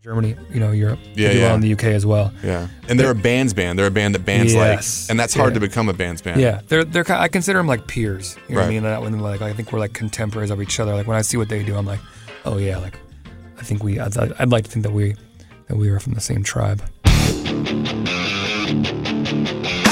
Germany, Europe. Yeah, they do well yeah. in the UK as well. Yeah, and they're a band's band. They're a band that bands Yes. like, and that's hard Yeah. to become a band's band. Yeah, they're I consider them like peers. You know what I Right. mean? That when like I think we're like contemporaries of each other. Like when I see what they do, I'm like, oh yeah, like I think I'd like to think that we are from the same tribe.